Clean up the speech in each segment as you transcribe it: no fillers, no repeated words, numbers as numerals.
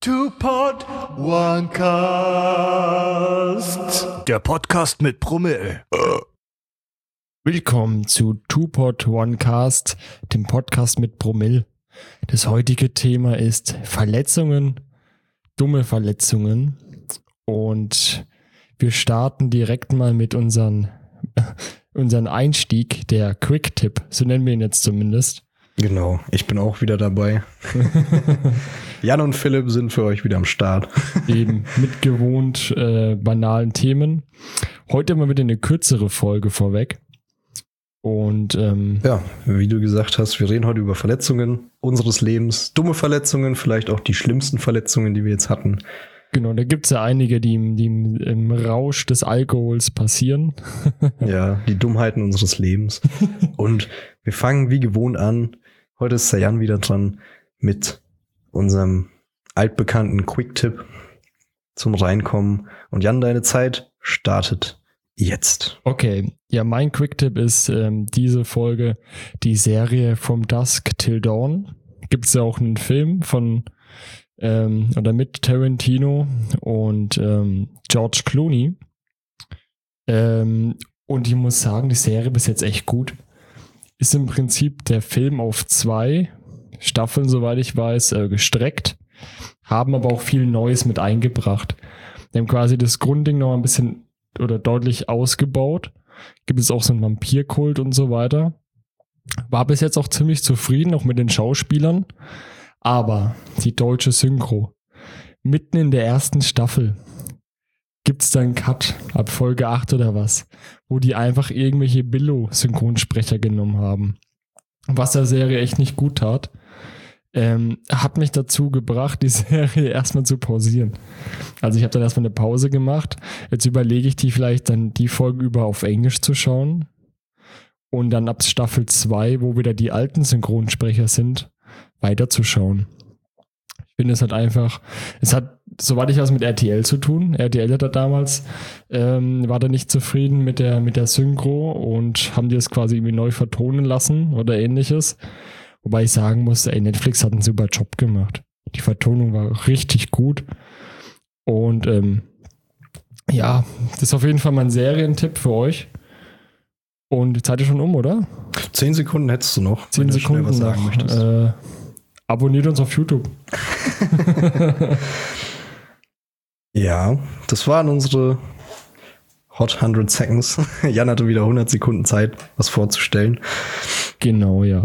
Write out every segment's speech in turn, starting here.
Two-Pod, One Cast. Der Podcast mit Promille. Willkommen zu Two-Pod, One Cast, dem Podcast mit Promille. Das heutige Thema ist Verletzungen, dumme Verletzungen. Und wir starten direkt mal mit unseren Einstieg, der Quick-Tipp, so nennen wir ihn jetzt zumindest. Genau, ich bin auch wieder dabei. Jan und Philipp sind für euch wieder am Start. Eben, mit gewohnt banalen Themen. Heute mal wieder eine kürzere Folge vorweg. Und ja, wie du gesagt hast, wir reden heute über Verletzungen unseres Lebens. Dumme Verletzungen, vielleicht auch die schlimmsten Verletzungen, die wir jetzt hatten. Genau, da gibt es ja einige, die im Rausch des Alkohols passieren. Ja, die Dummheiten unseres Lebens. Und wir fangen wie gewohnt an. Heute ist der Jan wieder dran mit unserem altbekannten Quick-Tipp zum Reinkommen. Und Jan, deine Zeit startet jetzt. Okay, ja, mein Quick-Tipp ist diese Folge, die Serie From Dusk Till Dawn. Gibt es ja auch einen Film von oder mit Tarantino und George Clooney. Und ich muss sagen, die Serie bis jetzt echt gut. Ist im Prinzip der Film auf 2 Staffeln, soweit ich weiß, gestreckt. Haben aber auch viel Neues mit eingebracht. Die haben quasi das Grundding noch ein bisschen oder deutlich ausgebaut. Gibt es auch so einen Vampirkult und so weiter. War bis jetzt auch ziemlich zufrieden, auch mit den Schauspielern. Aber die deutsche Synchro, mitten in der ersten Staffel, gibt's da einen Cut, ab Folge 8 oder was, wo die einfach irgendwelche Billo-Synchronsprecher genommen haben. Was der Serie echt nicht gut tat, hat mich dazu gebracht, die Serie erstmal zu pausieren. Also ich habe dann erstmal eine Pause gemacht. Jetzt überlege ich die vielleicht dann die Folge über auf Englisch zu schauen. Und dann ab Staffel 2, wo wieder die alten Synchronsprecher sind, weiterzuschauen. Ich finde es halt einfach, es hat, soweit ich weiß, mit RTL zu tun. RTL hat da damals, war da nicht zufrieden mit der Synchro und haben die es quasi irgendwie neu vertonen lassen oder ähnliches. Wobei ich sagen muss, Netflix hat einen super Job gemacht. Die Vertonung war richtig gut. Und ja, das ist auf jeden Fall mein Serientipp für euch. Und die Zeit ist schon um, oder? 10 Sekunden hättest du noch, 10 Sekunden was sagen noch. möchtest. Abonniert uns auf YouTube. Ja, das waren unsere Hot 100 Seconds. Jan hatte wieder 100 Sekunden Zeit, was vorzustellen. Genau, ja.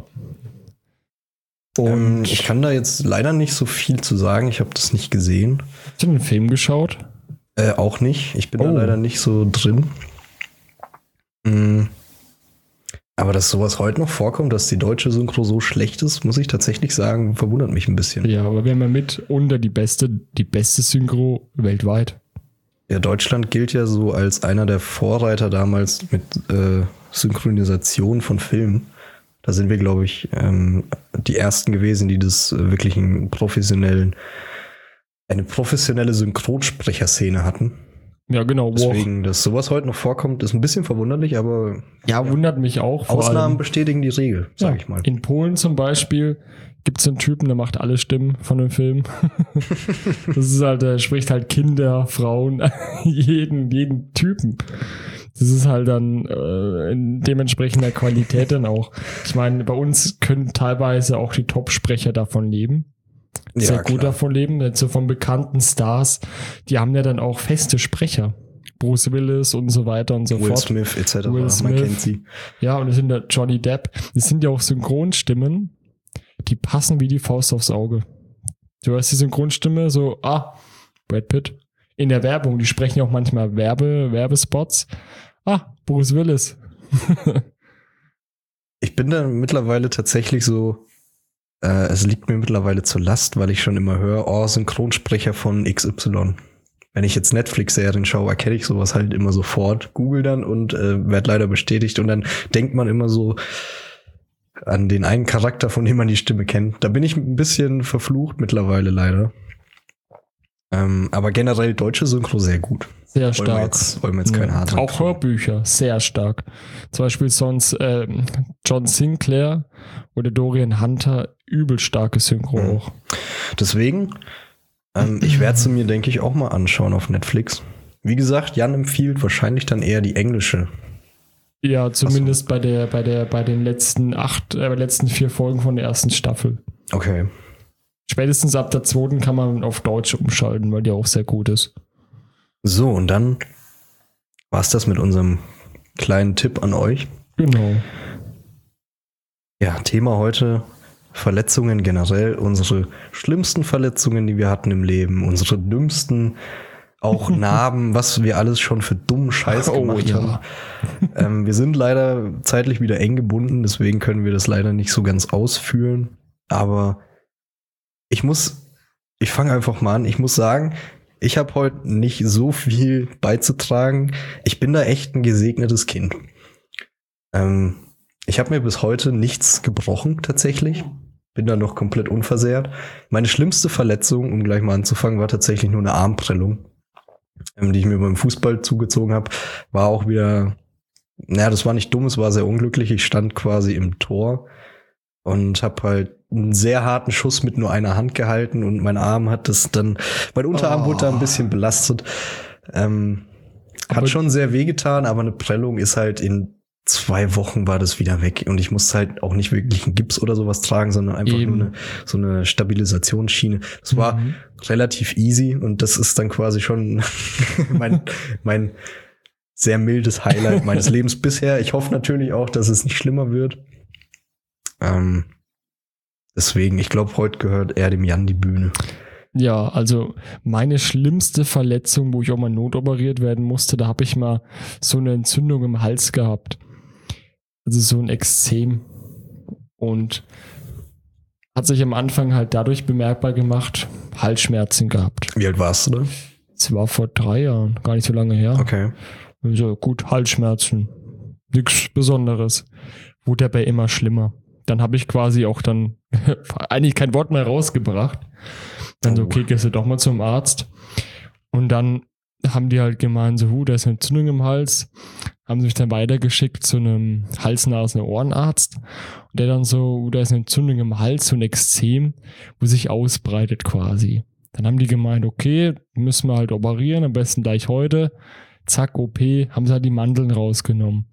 Und Ich kann da jetzt leider nicht so viel zu sagen. Ich habe das nicht gesehen. hast du den Film geschaut? Auch nicht. Ich bin da leider nicht so drin. Aber dass sowas heute noch vorkommt, dass die deutsche Synchro so schlecht ist, muss ich tatsächlich sagen, verwundert mich ein bisschen. Ja, aber wir haben ja mitunter die beste Synchro weltweit. Ja, Deutschland gilt ja so als einer der Vorreiter damals mit Synchronisation von Filmen. Da sind wir, glaube ich, die ersten gewesen, die das wirklich eine professionelle Synchronsprecherszene hatten. Ja, genau. Deswegen, dass sowas heute noch vorkommt, ist ein bisschen verwunderlich, aber Ja, wundert mich auch. Vor Ausnahmen allem, bestätigen die Regel, sag ich mal. In Polen zum Beispiel gibt es einen Typen, der macht alle Stimmen von dem Film. Das ist halt, der spricht halt Kinder, Frauen, jeden Typen. Das ist halt dann in dementsprechender Qualität dann auch. Ich meine, bei uns können teilweise auch die Top-Sprecher davon leben. Sehr gut davon leben. Jetzt so von bekannten Stars, die haben ja dann auch feste Sprecher. Bruce Willis und so weiter und so fort. Will Smith etc. Will Smith. Man kennt sie. Ja, und das sind ja Johnny Depp. Das sind ja auch Synchronstimmen, die passen wie die Faust aufs Auge. Du hörst die Synchronstimme so, Brad Pitt. In der Werbung, die sprechen ja auch manchmal Werbespots. Bruce Willis. Ich bin da mittlerweile tatsächlich so, es liegt mir mittlerweile zur Last, weil ich schon immer höre, Synchronsprecher von XY. Wenn ich jetzt Netflix-Serien schaue, erkenne ich sowas halt immer sofort, google dann und werde leider bestätigt und dann denkt man immer so an den einen Charakter, von dem man die Stimme kennt. Da bin ich ein bisschen verflucht mittlerweile leider. Aber generell deutsche Synchro sehr gut. Sehr stark. Wollen wir jetzt kein Hart haben. Auch Hörbücher, sehr stark. Zum Beispiel sonst John Sinclair oder Dorian Hunter, übel starke Synchro auch. Deswegen Ich werde sie mir, denke ich, auch mal anschauen auf Netflix. Wie gesagt, Jan empfiehlt wahrscheinlich dann eher die englische. Ja, zumindest bei den letzten 4 Folgen von der ersten Staffel. Okay. Spätestens ab der 2. kann man auf Deutsch umschalten, weil die auch sehr gut ist. So, und dann war es das mit unserem kleinen Tipp an euch. Genau. Ja, Thema heute: Verletzungen generell, unsere schlimmsten Verletzungen, die wir hatten im Leben, unsere dümmsten, auch Narben, was wir alles schon für dummen Scheiß gemacht haben. Wir sind leider zeitlich wieder eng gebunden, deswegen können wir das leider nicht so ganz ausführen. Aber ich fange einfach mal an. Ich muss sagen, ich habe heute nicht so viel beizutragen. Ich bin da echt ein gesegnetes Kind. Ich habe mir bis heute nichts gebrochen, tatsächlich. Bin da noch komplett unversehrt. Meine schlimmste Verletzung, um gleich mal anzufangen, war tatsächlich nur eine Armprellung, die ich mir beim Fußball zugezogen habe. War auch wieder, das war nicht dumm, es war sehr unglücklich. Ich stand quasi im Tor und habe halt einen sehr harten Schuss mit nur einer Hand gehalten und mein Arm hat das dann, mein Unterarm wurde da ein bisschen belastet. Hat schon sehr wehgetan, aber eine Prellung ist halt in 2 Wochen war das wieder weg und ich musste halt auch nicht wirklich einen Gips oder sowas tragen, sondern einfach nur so eine Stabilisationsschiene. Das war relativ easy und das ist dann quasi schon mein sehr mildes Highlight meines Lebens bisher. Ich hoffe natürlich auch, dass es nicht schlimmer wird. Deswegen, ich glaube, heute gehört eher dem Jan die Bühne. Ja, also meine schlimmste Verletzung, wo ich auch mal notoperiert werden musste, da habe ich mal so eine Entzündung im Hals gehabt. Also so ein Ekzem. Und hat sich am Anfang halt dadurch bemerkbar gemacht, Halsschmerzen gehabt. Wie alt warst du da? Das war vor 3 Jahren, gar nicht so lange her. Okay. So, gut, Halsschmerzen. Nichts Besonderes. Wurde dabei immer schlimmer. Dann habe ich quasi auch dann eigentlich kein Wort mehr rausgebracht. Dann so, okay, gehst du doch mal zum Arzt. Und dann haben die halt gemeint, so, da ist eine Entzündung im Hals. Haben sie mich dann weitergeschickt zu einem Hals-Nasen-Ohrenarzt. Und der dann so, da ist eine Entzündung im Hals, so ein Ekzem, wo sich ausbreitet quasi. Dann haben die gemeint, okay, müssen wir halt operieren, am besten gleich heute. Zack, OP, haben sie halt die Mandeln rausgenommen.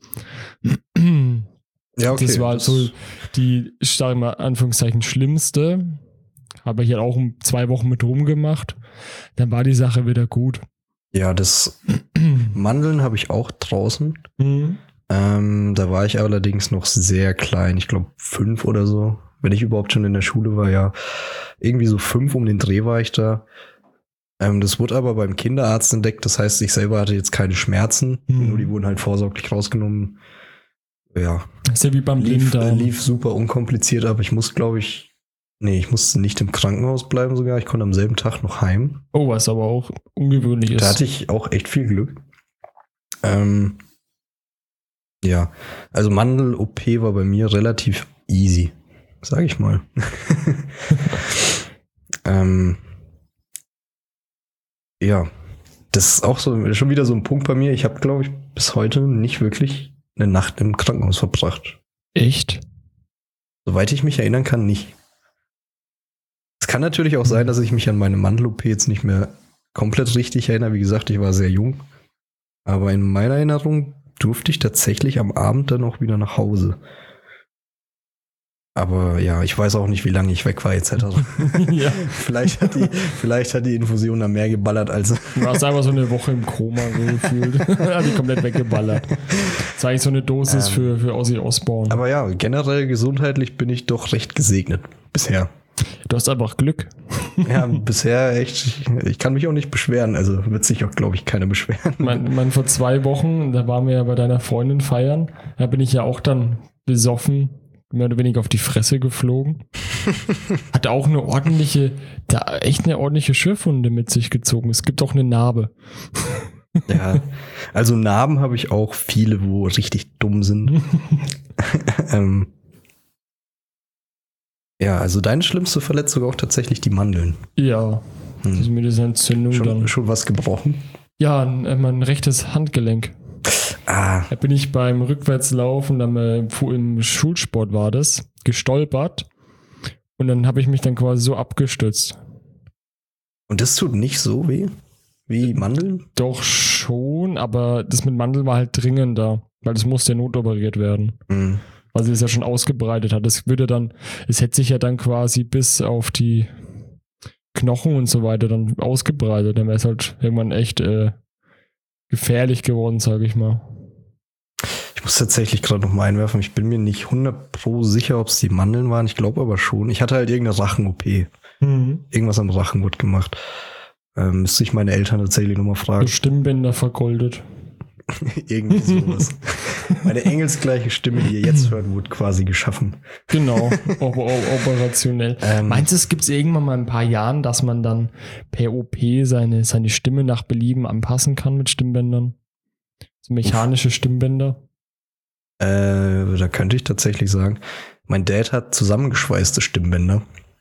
Ja, okay. Das war halt so die, ich sage mal, Anführungszeichen, schlimmste. Habe ich halt auch 2 Wochen mit rumgemacht. Dann war die Sache wieder gut. Ja, das Mandeln habe ich auch draußen. Da war ich allerdings noch sehr klein. Ich glaube 5 oder so. Wenn ich überhaupt schon in der Schule war, ja. Irgendwie so 5 um den Dreh war ich da. Das wurde aber beim Kinderarzt entdeckt. Das heißt, ich selber hatte jetzt keine Schmerzen. Nur die wurden halt vorsorglich rausgenommen. Ja. Das ist ja wie beim Blinddarm. Lief super unkompliziert, aber ich musste nicht im Krankenhaus bleiben sogar. Ich konnte am selben Tag noch heim. Oh, was aber auch ungewöhnlich ist. Da hatte ich auch echt viel Glück. Ja, also Mandel-OP war bei mir relativ easy, sag ich mal. Ja, das ist auch so schon wieder so ein Punkt bei mir. Ich habe, glaube ich, bis heute nicht wirklich eine Nacht im Krankenhaus verbracht. Echt? Soweit ich mich erinnern kann, nicht. Es kann natürlich auch sein, dass ich mich an meine Mandel-OP jetzt nicht mehr komplett richtig erinnere. Wie gesagt, ich war sehr jung. Aber in meiner Erinnerung durfte ich tatsächlich am Abend dann auch wieder nach Hause. Aber ja, ich weiß auch nicht, wie lange ich weg war etc. Ja. Vielleicht hat die Infusion da mehr geballert als... Du warst einfach so eine Woche im Koma so gefühlt. Hat die komplett weggeballert. Das war eigentlich so eine Dosis für Ozzy Osbourne. Aber ja, generell gesundheitlich bin ich doch recht gesegnet. Bisher. Du hast einfach Glück. Ja, bisher echt. Ich kann mich auch nicht beschweren. Also wird sich auch, glaube ich, keiner beschweren. Man, vor 2 Wochen, da waren wir ja bei deiner Freundin feiern. Da bin ich ja auch dann besoffen, mehr oder weniger auf die Fresse geflogen. Hat auch echt eine ordentliche Schürfwunde mit sich gezogen. Es gibt auch eine Narbe. Ja, also Narben habe ich auch viele, wo richtig dumm sind. Ja, also deine schlimmste Verletzung auch tatsächlich die Mandeln. Ja, das ist mir diese Entzündung schon was gebrochen? Ja, mein rechtes Handgelenk. Da bin ich beim Rückwärtslaufen, im Schulsport war das, gestolpert und dann habe ich mich dann quasi so abgestützt. Und das tut nicht so weh wie Mandeln? Doch schon, aber das mit Mandeln war halt dringender, weil es musste ja notoperiert werden. Mhm. Weil sie es ja schon ausgebreitet hat. Es hätte sich ja dann quasi bis auf die Knochen und so weiter dann ausgebreitet. Dann wäre es halt irgendwann echt gefährlich geworden, sage ich mal. Ich muss tatsächlich gerade noch mal einwerfen, ich bin mir nicht 100% sicher, ob es die Mandeln waren. Ich glaube aber schon. Ich hatte halt irgendeine Rachen-OP. Irgendwas am Rachen wurde gemacht. Müsste ich meine Eltern tatsächlich nochmal fragen. Die Stimmbänder vergoldet. Irgendwie sowas. Meine engelsgleiche Stimme, die ihr jetzt hört, wurde quasi geschaffen. Genau, operationell. Meinst du, es gibt es irgendwann mal in ein paar Jahren, dass man dann per OP seine Stimme nach Belieben anpassen kann mit Stimmbändern? So mechanische Stimmbänder? Da könnte ich tatsächlich sagen, mein Dad hat zusammengeschweißte Stimmbänder.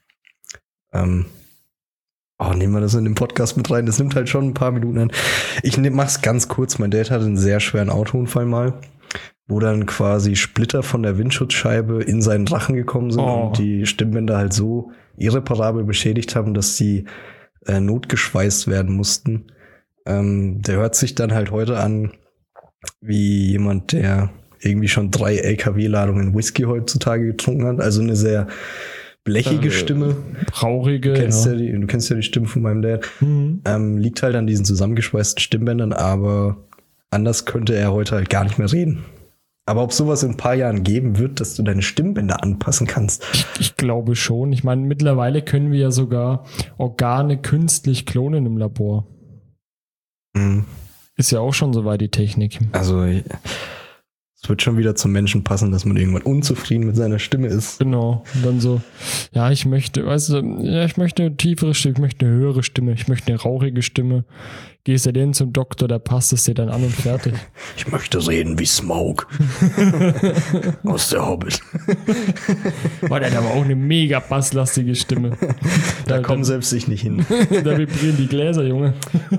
Nehmen wir das in den Podcast mit rein. Das nimmt halt schon ein paar Minuten an. Ich mach's ganz kurz. Mein Dad hatte einen sehr schweren Autounfall mal, wo dann quasi Splitter von der Windschutzscheibe in seinen Rachen gekommen sind und die Stimmbänder halt so irreparabel beschädigt haben, dass sie notgeschweißt werden mussten. Der hört sich dann halt heute an wie jemand, der irgendwie schon 3 LKW-Ladungen Whisky heutzutage getrunken hat. Also eine sehr blechige Stimme. Traurige. Du kennst ja die Stimme von meinem Dad. Liegt halt an diesen zusammengeschweißten Stimmbändern, aber anders könnte er heute halt gar nicht mehr reden. Aber ob sowas in ein paar Jahren geben wird, dass du deine Stimmbänder anpassen kannst? Ich glaube schon. Ich meine, mittlerweile können wir ja sogar Organe künstlich klonen im Labor. Ist ja auch schon soweit die Technik. Also es wird schon wieder zum Menschen passen, dass man irgendwann unzufrieden mit seiner Stimme ist. Genau. Und dann so, ja, ich möchte eine tiefere Stimme, ich möchte eine höhere Stimme, ich möchte eine rauchige Stimme. Gehst du denn zum Doktor, der passt es dir dann an und fertig. Ich möchte reden wie Smaug. Aus der Hobbit. Boah, der hat aber auch eine mega basslastige Stimme. Da kommen selbst ich nicht hin. Da vibrieren die Gläser, Junge.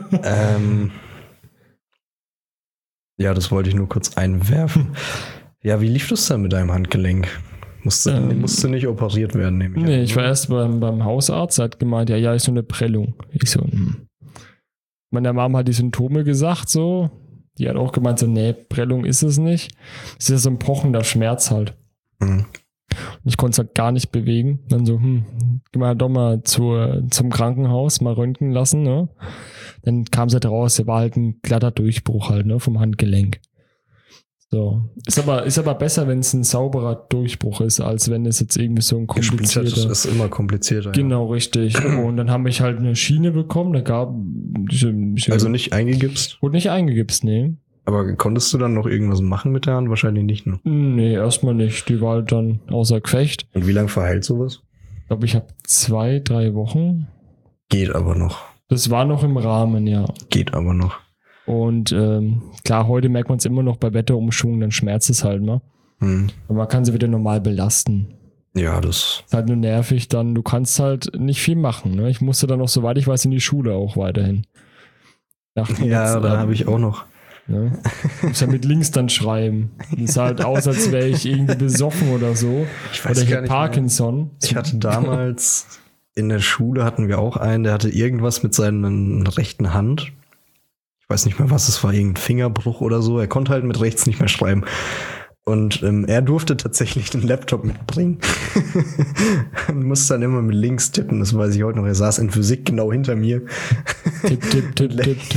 Ja, das wollte ich nur kurz einwerfen. Ja, wie lief das dann mit deinem Handgelenk? Musste nicht operiert werden, nehme ich an. Nee, ich war erst beim Hausarzt, der hat gemeint, ja, ist so eine Prellung. Ich so, Meine Mom hat die Symptome gesagt, so. Die hat auch gemeint, so, nee, Prellung ist es nicht. Es ist ja so ein pochender Schmerz halt. Und ich konnte es halt gar nicht bewegen. Dann so, gehen wir halt doch mal zum Krankenhaus, mal röntgen lassen, ne? Dann kam es halt raus, der war halt ein glatter Durchbruch halt, ne, vom Handgelenk. So. Ist aber besser, wenn es ein sauberer Durchbruch ist, als wenn es jetzt irgendwie so ein komplizierter... Das ist immer komplizierter. Genau, ja. Richtig. Und dann haben wir halt eine Schiene bekommen, da gab also nicht eingegipst? Wurde nicht eingegipst, nee. Aber konntest du dann noch irgendwas machen mit der Hand? Wahrscheinlich nicht, ne? Nee, erstmal nicht. Die war halt dann außer Gefecht. Und wie lange verheilt sowas? Ich glaube, ich habe 2-3 Wochen. Geht aber noch. Das war noch im Rahmen, ja. Geht aber noch. Und klar, heute merkt man es immer noch bei Wetterumschwung, dann schmerzt es halt, ne? Aber man kann sie wieder normal belasten. Ja, das ist halt nur nervig dann. Du kannst halt nicht viel machen, ne? Ich musste dann noch, soweit ich weiß, in die Schule auch weiterhin. Da habe ich auch noch. Ne? Ich muss ja mit links dann schreiben. Es sah halt aus, als wäre ich irgendwie besoffen oder so. Ich weiß oder gar nicht Parkinson. Mehr. Ich hatte damals in der Schule hatten wir auch einen, der hatte irgendwas mit seiner rechten Hand. Ich weiß nicht mehr, was es war, irgendein Fingerbruch oder so. Er konnte halt mit rechts nicht mehr schreiben. Und er durfte tatsächlich den Laptop mitbringen. Und musste dann immer mit links tippen, das weiß ich heute noch. Er saß in Physik genau hinter mir. Tipp.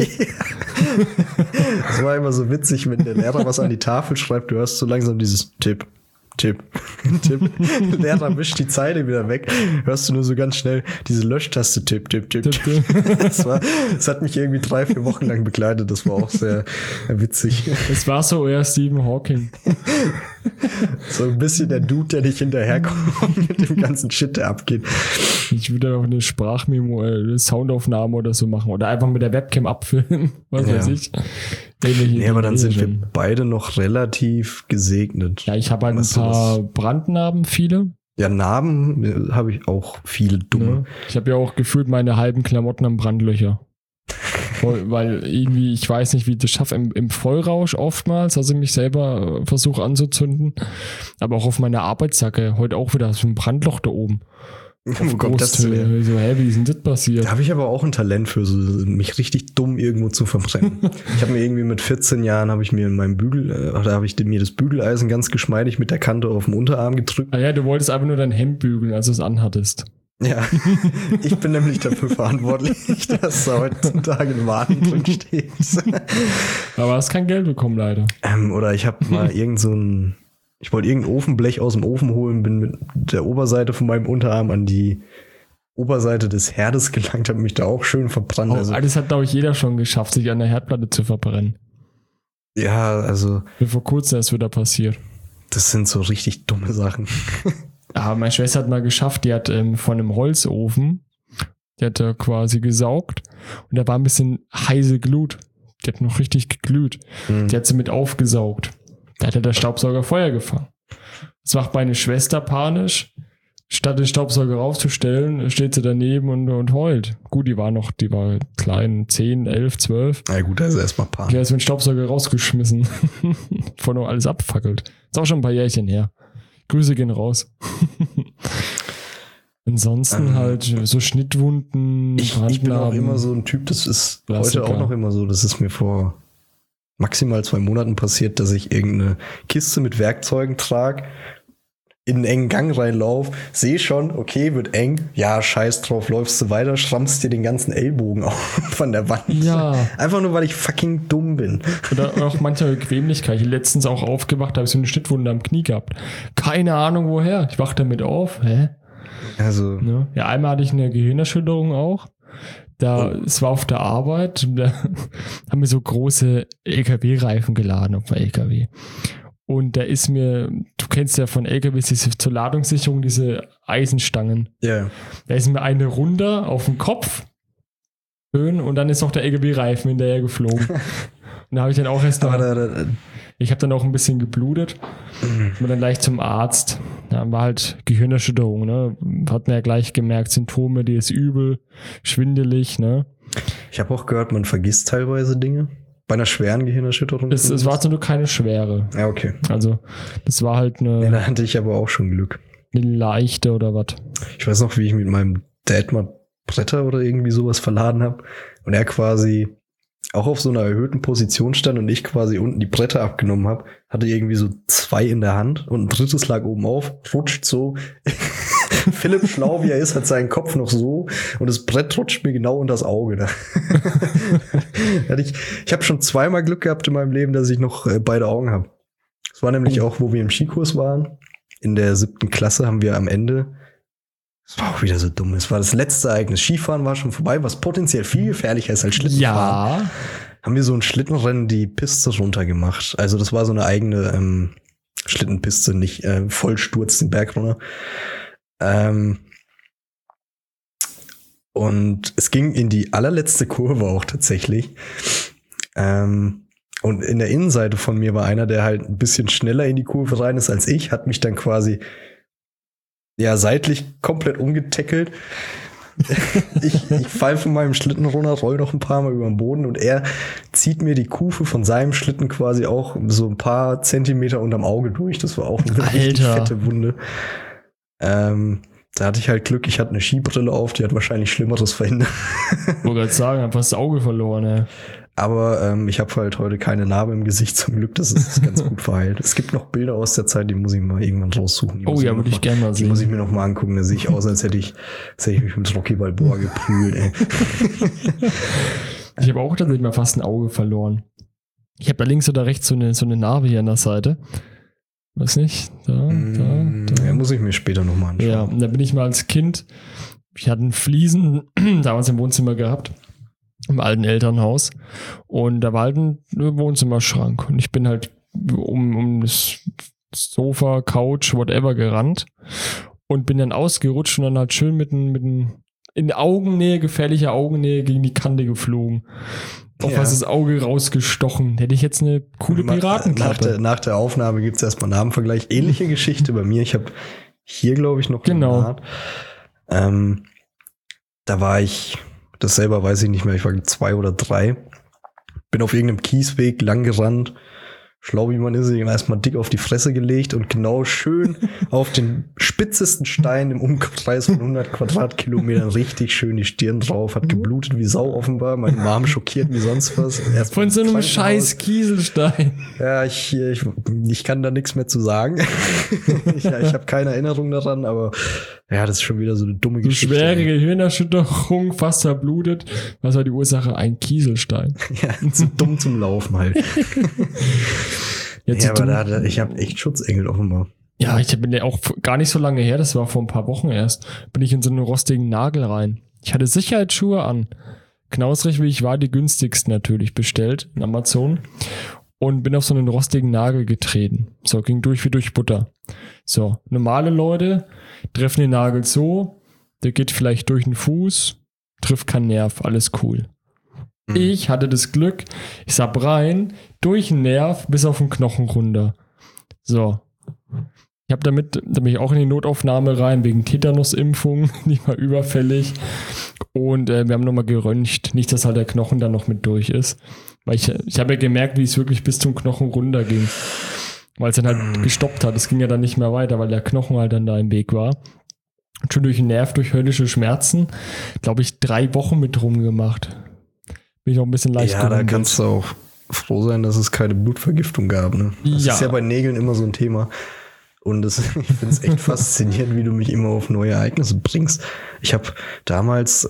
Das war immer so witzig, wenn der Lehrer was an die Tafel schreibt, du hörst so langsam dieses Tipp. Der Lehrer wischt die Zeile wieder weg. Hörst du nur so ganz schnell diese Löschtaste, Tipp. Das hat mich irgendwie 3-4 Wochen lang begleitet. Das war auch sehr witzig. Es war so eher Stephen Hawking. So ein bisschen der Dude, der nicht hinterherkommt mit dem ganzen Shit, der abgeht. Ich würde auch eine Sprachmemo, eine Soundaufnahme oder so machen. Oder einfach mit der Webcam abfilmen. Was weiß ich. Nee, aber dann sind wir beide noch relativ gesegnet. Ja, ich habe halt ein paar Brandnarben, viele. Ja, Narben habe ich auch viele dumme. Ja. Ich habe ja auch gefühlt meine halben Klamotten am Brandlöcher. Weil irgendwie, ich weiß nicht, wie ich das schaffe, im Vollrausch oftmals, also mich selber versuche anzuzünden, aber auch auf meiner Arbeitsjacke, heute auch wieder so ein Brandloch da oben. Wo kommt das zu her? So, wie ist denn das passiert? Da habe ich aber auch ein Talent für, so mich richtig dumm irgendwo zu verbrennen. Ich habe mir irgendwie mit 14 Jahren habe ich mir mir das Bügeleisen ganz geschmeidig mit der Kante auf dem Unterarm gedrückt. Ah ja, du wolltest einfach nur dein Hemd bügeln, als du es anhattest. Ja, ich bin nämlich dafür verantwortlich, dass da heutzutage ein Waden drin steht. Aber hast kein Geld bekommen, leider. Oder ich habe mal ich wollte irgendein Ofenblech aus dem Ofen holen, bin mit der Oberseite von meinem Unterarm an die Oberseite des Herdes gelangt, habe mich da auch schön verbrannt. Das hat, glaube ich, jeder schon geschafft, sich an der Herdplatte zu verbrennen. Ja, also. Vor kurzem erst wieder passiert. Das sind so richtig dumme Sachen. Aber meine Schwester hat mal geschafft, die hat von einem Holzofen, die hat da quasi gesaugt und da war ein bisschen heiße Glut. Die hat noch richtig geglüht. Die hat sie mit aufgesaugt. Da hat der Staubsauger Feuer gefangen. Das macht meine Schwester panisch. Statt den Staubsauger raufzustellen, steht sie daneben und heult. Gut, die war klein, 10, 11, 12. Na gut, also erstmal panisch. Die hat so den Staubsauger rausgeschmissen. Vor noch alles abfackelt. Ist auch schon ein paar Jährchen her. Grüße gehen raus. Ansonsten halt so Schnittwunden, ich bin auch immer so ein Typ, das ist Klassiker. Heute auch noch immer so, das ist mir vor maximal 2 Monaten passiert, dass ich irgendeine Kiste mit Werkzeugen trage, in einen engen Gang reinlauf, sehe schon, okay, wird eng, ja, scheiß drauf, läufst du weiter, schrammst dir den ganzen Ellbogen auf von der Wand. Ja. Einfach nur, weil ich fucking dumm bin. Oder auch manchmal Bequemlichkeit. Ich habe letztens auch aufgewacht, habe ich so eine Schnittwunde am Knie gehabt. Keine Ahnung woher. Ich wach damit auf. Also. Ja, einmal hatte ich eine Gehirnerschütterung auch. Es war auf der Arbeit, da haben wir so große LKW-Reifen geladen auf dem LKW. Und da ist mir, du kennst ja von LKWs diese zur Ladungssicherung, diese Eisenstangen. Ja. Yeah. Da ist mir eine runter auf den Kopf und dann ist noch der LKW-Reifen hinterher geflogen. Und da habe ich dann auch ich habe dann auch ein bisschen geblutet. Und dann gleich zum Arzt. Da war halt Gehirnerschütterung, ne? Hat man ja gleich gemerkt, Symptome, die ist übel, schwindelig, ne? Ich habe auch gehört, man vergisst teilweise Dinge. Bei einer schweren Gehirnerschütterung. Es war zum Glück keine schwere. Ja, okay. Also, das war halt eine. Ja, da hatte ich aber auch schon Glück. Eine leichte oder was. Ich weiß noch, wie ich mit meinem Dad mal Bretter oder irgendwie sowas verladen habe. Und er quasi auch auf so einer erhöhten Position stand und ich quasi unten die Bretter abgenommen habe, hatte irgendwie so 2 in der Hand und ein drittes lag oben auf, rutscht so. Philipp, schlau wie er ist, hat seinen Kopf noch so und das Brett rutscht mir genau unter das Auge. Ich habe schon 2-mal Glück gehabt in meinem Leben, dass ich noch beide Augen habe. Das war nämlich auch, wo wir im Skikurs waren. In der 7. Klasse haben wir am Ende, das war auch wieder so dumm, es war das letzte Ereignis. Skifahren war schon vorbei, was potenziell viel gefährlicher ist als Schlittenfahren. Ja. Haben wir so ein Schlittenrennen die Piste runter gemacht. Also das war so eine eigene Schlittenpiste, nicht Vollsturz den Berg runter. Und es ging in die allerletzte Kurve auch tatsächlich. Und in der Innenseite von mir war einer, der halt ein bisschen schneller in die Kurve rein ist als ich, hat mich dann quasi seitlich komplett umgetackelt. Ich fall von meinem Schlitten runter, roll noch ein paar Mal über den Boden und er zieht mir die Kufe von seinem Schlitten quasi auch so ein paar Zentimeter unterm Auge durch. Das war auch eine richtig fette Wunde. Da hatte ich halt Glück, ich hatte eine Skibrille auf, die hat wahrscheinlich Schlimmeres verhindert. Ich wollte gerade sagen, hab fast das Auge verloren, ey. Aber ich habe halt heute keine Narbe im Gesicht, zum Glück, das ist ganz gut verheilt. Es gibt noch Bilder aus der Zeit, die muss ich mal irgendwann raussuchen. Würde ich gerne mal sehen. Die muss ich mir noch mal angucken, da sehe ich aus, als hätte ich mich mit Rocky Balboa geprügelt, ey. Ich habe auch tatsächlich mal fast ein Auge verloren. Ich habe da links oder rechts so eine Narbe hier an der Seite. Weiß nicht, da. Ja, muss ich mir später noch mal anschauen. Ja, und da bin ich mal als Kind, ich hatte einen Fliesen damals im Wohnzimmer gehabt, im alten Elternhaus, und da war halt ein Wohnzimmerschrank und ich bin halt um das Sofa, Couch, whatever gerannt und bin dann ausgerutscht und dann halt schön mit in Augennähe, gefährlicher Augennähe gegen die Kante geflogen. Auf was das Auge rausgestochen. Hätte ich jetzt eine coole Piratenklappe. Nach der Aufnahme gibt es erstmal Namenvergleich. Ähnliche Geschichte bei mir. Ich habe hier, glaube ich, noch genau. Da war ich, das selber weiß ich nicht mehr, ich war 2 oder 3. Bin auf irgendeinem Kiesweg lang gerannt schlau wie man ist, ich erstmal dick auf die Fresse gelegt und genau schön auf den spitzesten Stein im Umkreis von 100 Quadratkilometern richtig schön die Stirn drauf, hat geblutet wie Sau offenbar, meine Mom schockiert wie sonst was. Erst von so einem scheiß Kieselstein. Ja, ich kann da nichts mehr zu sagen. Ich habe keine Erinnerung daran, aber ja, das ist schon wieder so eine dumme Geschichte. Schwere Gehirnerschütterung, fast verblutet. Was war die Ursache? Ein Kieselstein. Ja, zu dumm zum Laufen halt. Jetzt ja, aber ich habe echt Schutzengel offenbar. Ja, ich bin ja auch gar nicht so lange her, das war vor ein paar Wochen erst, bin ich in so einen rostigen Nagel rein. Ich hatte Sicherheitsschuhe an. Knausrig wie ich war, die günstigsten natürlich bestellt in Amazon. Und bin auf so einen rostigen Nagel getreten. So, ging durch wie durch Butter. So, normale Leute treffen den Nagel so, der geht vielleicht durch den Fuß, trifft keinen Nerv, alles cool. Ich hatte das Glück, ich sab rein, durch den Nerv bis auf den Knochen runter. So. Ich habe da bin ich auch in die Notaufnahme rein, wegen Tetanusimpfung, nicht mal überfällig. Und wir haben nochmal geröntgt, nicht, dass halt der Knochen dann noch mit durch ist. Weil ich habe ja gemerkt, wie es wirklich bis zum Knochen runter ging. Weil es dann halt gestoppt hat. Es ging ja dann nicht mehr weiter, weil der Knochen halt dann da im Weg war. Und schon durch den Nerv, durch höllische Schmerzen, glaube ich, 3 Wochen mit rumgemacht. Bin ich auch ein bisschen leicht gewundert. Ja, da kannst du auch froh sein, dass es keine Blutvergiftung gab. Ne? Das ist ja bei Nägeln immer so ein Thema. Und ich finde es echt faszinierend, wie du mich immer auf neue Ereignisse bringst. Ich habe damals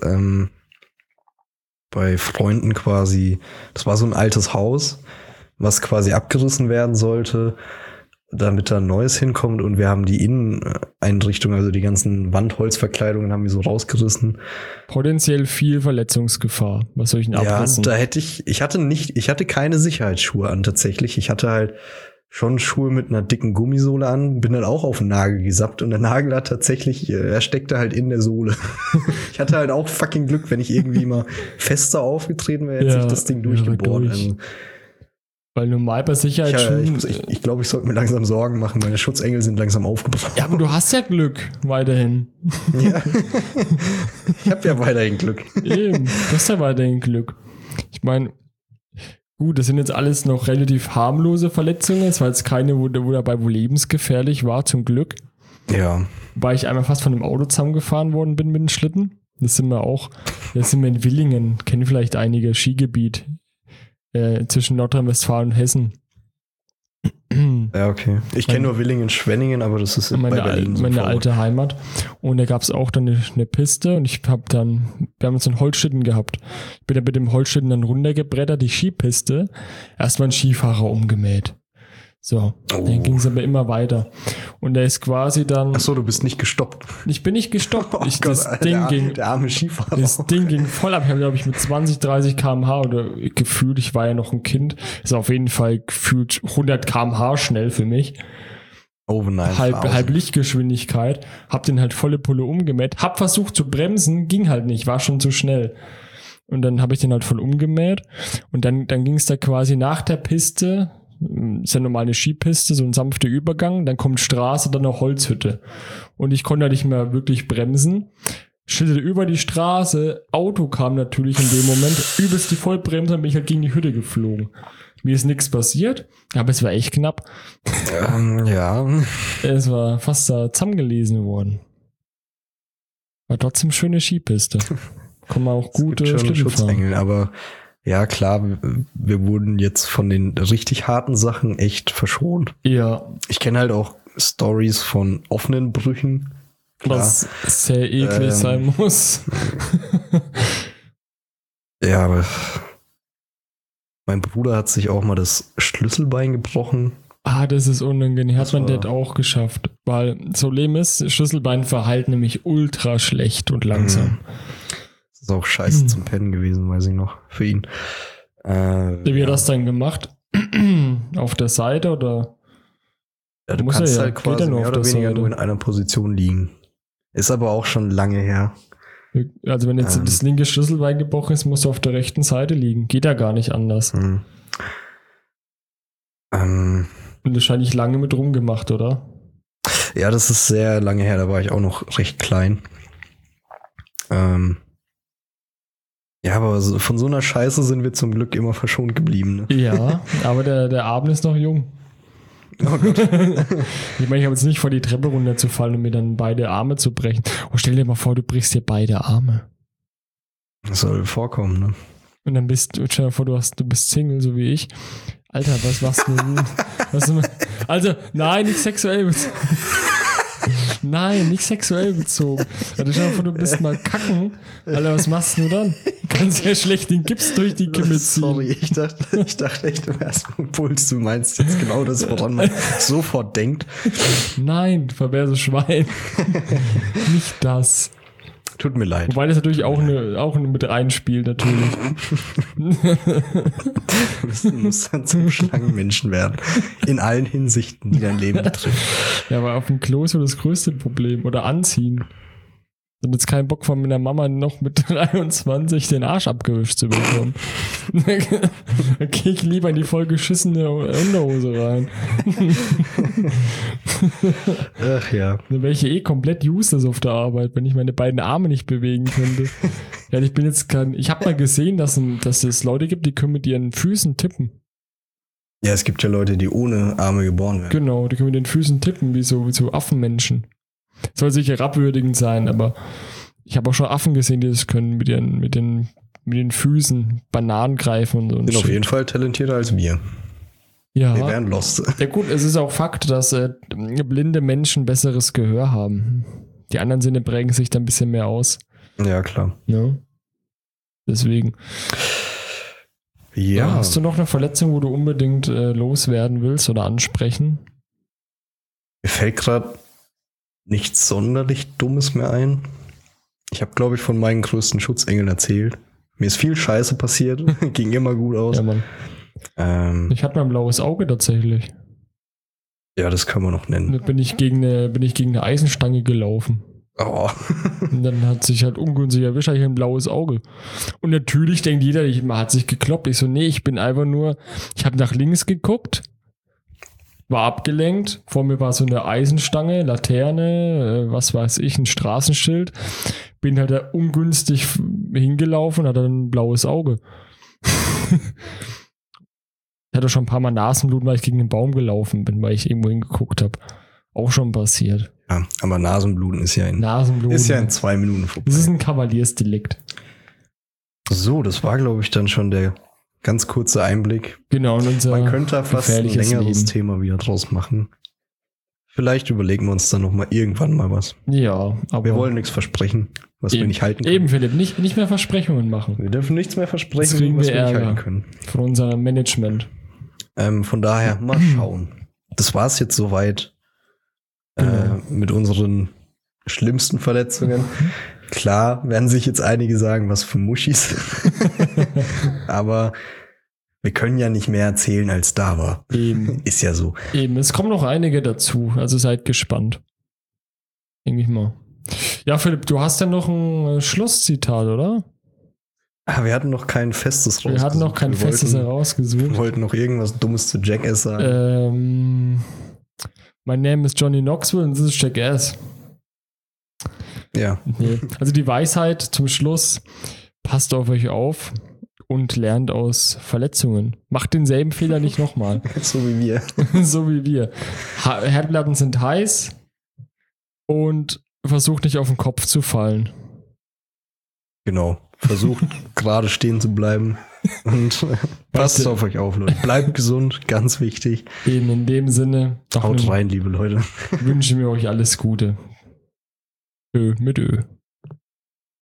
bei Freunden quasi, das war so ein altes Haus, was quasi abgerissen werden sollte, damit da ein neues hinkommt. Und wir haben die Inneneinrichtung, also die ganzen Wandholzverkleidungen haben wir so rausgerissen. Potenziell viel Verletzungsgefahr bei solchen Abrissen. Ja, da ich hatte keine Sicherheitsschuhe an tatsächlich. Ich hatte halt schon Schuhe mit einer dicken Gummisohle an, bin dann auch auf den Nagel gesappt und der Nagel hat tatsächlich, er steckte halt in der Sohle. Ich hatte halt auch fucking Glück, wenn ich irgendwie mal fester aufgetreten wäre, hätte sich das Ding durchgebohrt. Durch. Also, weil normal bei Sicherheitsschuhen... Ich glaube, ich sollte mir langsam Sorgen machen, meine Schutzengel sind langsam aufgebraucht. Ja, aber du hast ja Glück, weiterhin. Ja. Ich habe ja weiterhin Glück. Eben, du hast ja weiterhin Glück. Ich meine, gut, das sind jetzt alles noch relativ harmlose Verletzungen. Es war jetzt keine, wo lebensgefährlich war, zum Glück. Ja. Weil ich einmal fast von einem Auto zusammengefahren worden bin mit dem Schlitten. Das sind wir in Willingen. Kennen vielleicht einige, Skigebiet. Zwischen Nordrhein-Westfalen und Hessen. Ja, okay. Ich kenne nur Willingen-Schwenningen, aber das ist bei Berlin so meine alte Heimat. Und da gab es auch dann eine Piste und wir haben uns einen Holzschlitten gehabt. Ich bin dann mit dem Holzschlitten dann runtergebrettert, die Skipiste. Erst mal ein Skifahrer umgemäht. So, dann ging es aber immer weiter. Und der ist quasi dann... Ach so, du bist nicht gestoppt. Ich bin nicht gestoppt. Der arme Skifahrer. Das Ding ging voll ab. Ich habe, glaube ich, mit 20, 30 km/h oder gefühlt, ich war ja noch ein Kind, ist auf jeden Fall gefühlt 100 km/h schnell für mich. Oh nein. Halb Lichtgeschwindigkeit. Hab den halt volle Pulle umgemäht. Hab versucht zu bremsen, ging halt nicht, war schon zu schnell. Und dann habe ich den halt voll umgemäht. Und dann ging es da quasi nach der Piste... Ist ja normal eine Skipiste, so ein sanfter Übergang, dann kommt Straße, dann eine Holzhütte. Und ich konnte ja nicht mehr wirklich bremsen. Schlitterte über die Straße, Auto kam natürlich in dem Moment, übelst die Vollbremse, dann bin ich halt gegen die Hütte geflogen. Mir ist nichts passiert, aber es war echt knapp. Ja. Es war fast da zusammengelesen worden. War trotzdem schöne Skipiste. Kommen wir auch gute Schutzengel, aber ja, klar, wir wurden jetzt von den richtig harten Sachen echt verschont. Ja. Ich kenne halt auch Stories von offenen Brüchen. Klar. Was sehr eklig sein muss. Ja, aber mein Bruder hat sich auch mal das Schlüsselbein gebrochen. Ah, das ist unangenehm. Hat man das auch geschafft. Weil das Problem ist, Schlüsselbein verheilt nämlich ultra schlecht und langsam. Ist auch scheiße zum Pennen gewesen, weiß ich noch, für ihn. Wie hat das dann gemacht? Auf der Seite oder? Ja, du kannst halt quasi mehr oder weniger nur in einer Position liegen. Ist aber auch schon lange her. Also wenn jetzt das linke Schlüsselbein gebrochen ist, musst du auf der rechten Seite liegen. Geht ja gar nicht anders. Und wahrscheinlich lange mit rumgemacht, oder? Ja, das ist sehr lange her, da war ich auch noch recht klein. Ja, aber von so einer Scheiße sind wir zum Glück immer verschont geblieben. Ne? Ja, aber der Abend ist noch jung. Oh Gott. Ich meine, ich habe jetzt nicht vor, die Treppe runterzufallen und mir dann beide Arme zu brechen. Oh, stell dir mal vor, du brichst dir beide Arme. Das soll vorkommen, ne? Und dann stell dir vor, du bist Single, so wie ich. Alter, was machst du? Also, nein, nicht sexuell bezogen. Nein, nicht sexuell bezogen. Also, stell dir vor, du bist mal kacken. Alter, was machst du dann? Du kannst ja schlecht den Gips durch die Kimme ziehen. Sorry, ich dachte echt im ersten Impuls, du meinst jetzt genau das, woran man sofort denkt. Nein, perverse Schwein. Nicht das. Tut mir leid. Wobei das natürlich auch eine mit reinspielt, natürlich. Du musst dann zum Schlangenmenschen werden. In allen Hinsichten, die dein Leben betrifft. Ja, aber auf dem Klo ist so das größte Problem. Oder anziehen. Und jetzt keinen Bock von meiner Mama noch mit 23 den Arsch abgewischt zu bekommen. Da gehe ich lieber in die vollgeschissene Unterhose rein. Ach ja. Dann wäre ich ja komplett useless auf der Arbeit, wenn ich meine beiden Arme nicht bewegen könnte. Ja, ich habe mal gesehen, dass es Leute gibt, die können mit ihren Füßen tippen. Ja, es gibt ja Leute, die ohne Arme geboren werden. Genau, die können mit den Füßen tippen, wie so Affenmenschen. Soll sicher herabwürdigend sein, aber ich habe auch schon Affen gesehen, die das können mit den Füßen Bananen greifen und so. Sind auf jeden Fall talentierter als wir. Ja. Wir wären lost. Ja gut, es ist auch Fakt, dass blinde Menschen besseres Gehör haben. Die anderen Sinne prägen sich da ein bisschen mehr aus. Ja, klar. Ja. Deswegen. Ja. Hast du noch eine Verletzung, wo du unbedingt loswerden willst oder ansprechen? Mir fällt gerade nichts sonderlich Dummes mehr ein. Ich habe, glaube ich, von meinen größten Schutzengeln erzählt. Mir ist viel Scheiße passiert. Ging immer gut aus. Ja, Mann. Ich hatte mein blaues Auge tatsächlich. Ja, das kann man noch nennen. Da bin ich gegen eine Eisenstange gelaufen. Oh. Und dann hat sich halt ungünstig erwischt, ich ein blaues Auge. Und natürlich denkt jeder, man hat sich gekloppt. Ich so, nee, ich habe nach links geguckt, war abgelenkt. Vor mir war so eine Eisenstange, Laterne, was weiß ich, ein Straßenschild. Bin halt da ungünstig hingelaufen und hatte ein blaues Auge. Ich hatte schon ein paar Mal Nasenbluten, weil ich gegen den Baum gelaufen bin, weil ich irgendwo hingeguckt habe. Auch schon passiert. Ja, aber Nasenbluten ist ja in 2 Minuten vorbei. Das ist ein Kavaliersdelikt. So, das war, glaube ich, dann schon der ganz kurze Einblick. Genau. Und Man könnte da fast ein längeres Leben. Thema wieder draus machen. Vielleicht überlegen wir uns dann nochmal irgendwann mal was. Ja, aber wir wollen nichts versprechen, was wir nicht halten können. Eben, Philipp, nicht mehr Versprechungen machen. Wir dürfen nichts mehr versprechen, kriegen was wir wir nicht Ärger halten können. Von unserem Management. Von daher, mal schauen. Das war es jetzt soweit mit unseren schlimmsten Verletzungen. Klar werden sich jetzt einige sagen, was für Muschis. Aber wir können ja nicht mehr erzählen, als da war. Eben. Ist ja so. Eben, es kommen noch einige dazu. Also seid gespannt. Denke ich mal. Ja, Philipp, du hast ja noch ein Schlusszitat, oder? Wir hatten noch kein festes rausgesucht. Wir hatten noch kein festes herausgesucht. Wir wollten noch irgendwas Dummes zu Jackass sagen. My name is Johnny Knoxville and this is Jackass. Ja. Nee. Also die Weisheit zum Schluss, passt auf euch auf und lernt aus Verletzungen. Macht denselben Fehler nicht nochmal. So wie wir. So wie wir. Herdplatten sind heiß und versucht nicht auf den Kopf zu fallen. Genau. Versucht gerade stehen zu bleiben und passt auf euch auf, Leute. Bleibt gesund, ganz wichtig. Eben in dem Sinne. Haut rein, liebe Leute. Wünschen wir euch alles Gute. Mit Ö.